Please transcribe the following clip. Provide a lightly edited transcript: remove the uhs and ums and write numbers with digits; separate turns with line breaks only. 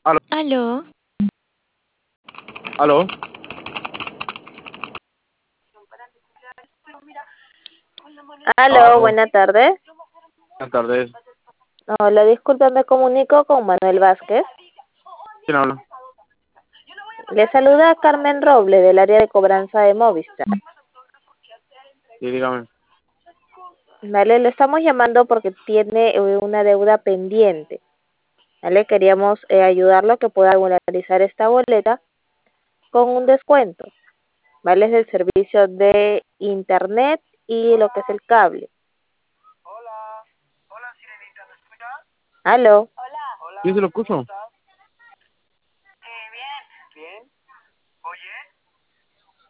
Aló,
Aló,
aló.
Aló,
Aló.
buena tarde.
Buenas tardes.
Hola, disculpe, me comunico con Manuel Vázquez.
¿Quién habla?
Le saluda Carmen Roble del área de cobranza de Movistar.
Sí, dígame.
Vale, le estamos llamando porque tiene una deuda pendiente. Vale, queríamos ayudarlo a que pueda regularizar esta boleta con un descuento. Vale, es el servicio de internet y lo que es el cable. Aló.
¿Quién se lo escucho?